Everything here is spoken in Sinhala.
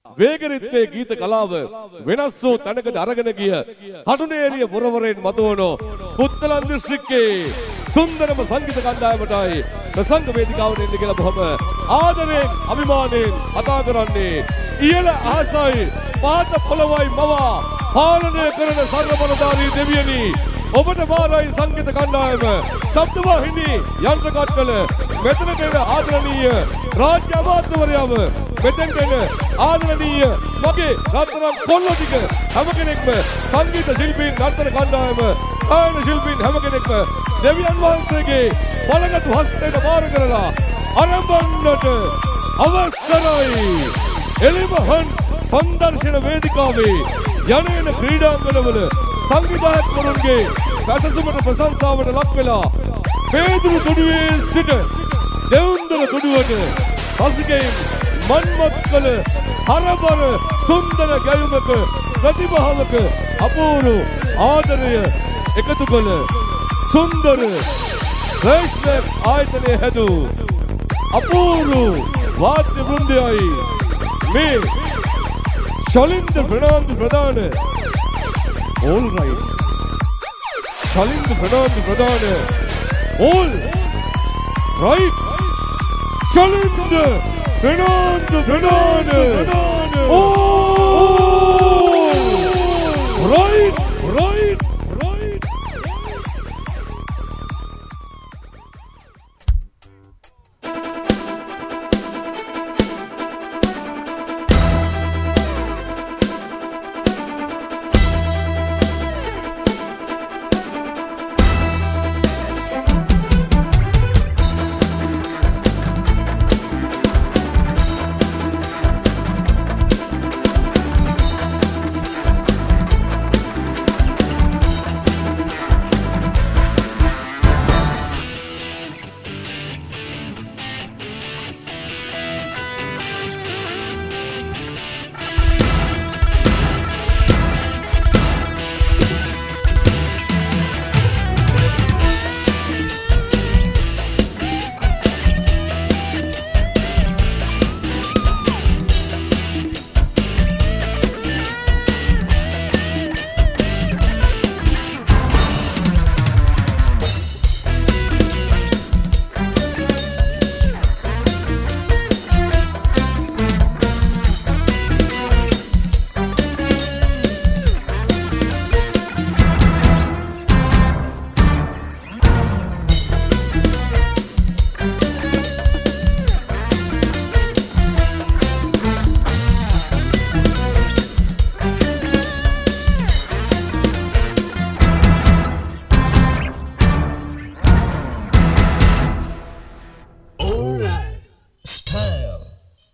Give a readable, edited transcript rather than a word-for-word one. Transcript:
වේගරිත්මේ ගීත කලාව වෙනස් වූ තැනකට අරගෙන ගිය හටුනේරිය පුරවරයෙන් මතුවන පුත්තලන් දිස්ත්‍රික්කයේ සුන්දරම සංගීත කණ්ඩායමටයි ප්‍රසංග වේදිකාවට එන්න කියලා බොහොම ආදරයෙන් අභිමානයෙන් කතා කරන්නේ ඉහළ අහසයි පාත පොළවයි මවා පාලනය කරන සර්වබලධාරී දෙවියනි ඔබට බාරයි සංගීත කණ්ඩායම ශබ්දවාහිනී යන්ත්‍ර කට්ටල මෙතනට එන ආදරණීය රාජ්‍ය අමාත්‍යවරයාම මෙතෙන්ට එන ආදරණීය මගේ රත්තරන් කොල්ලෝ ටික හැම කෙනෙක්ම සංගීත ශිල්පීන් නර්තන කණ්ඩායම ගායන ශිල්පීන් හැම කෙනෙක්ම දෙවියන් වහන්සේගේ බලගත් හස්තයට බාර කරලා ආරම්භන්නට අවසරයි එළිමහන් සංදර්ශන වේදිකාවේ යන ක්‍රීඩාංගණවල සංවිධායකවරුන්ගේ පැසසුමට ප්‍රශංසාවට ලක් වෙලා පේදුරු තුඩුවේ සිට දෙවුන්දර තුඩුවට රසිකයින් මන්මත් කළ හරබර සුන්දර ගැයුමක ප්‍රතිභාවක අපූර්ව ආදරය එකතු කළ සුන්දර රේෂ්මක් ආයතනය හැදූ අපූර්ව වාද්‍ය වෘන්දයයි මේ ශලින්ද ප්‍රනාන්දු ප්‍රධාන all right ශලින්ද ප්‍රනාන්දු ප්‍රධාන all right ශලින්ද ප්‍රනාන්දු ප්‍රධාන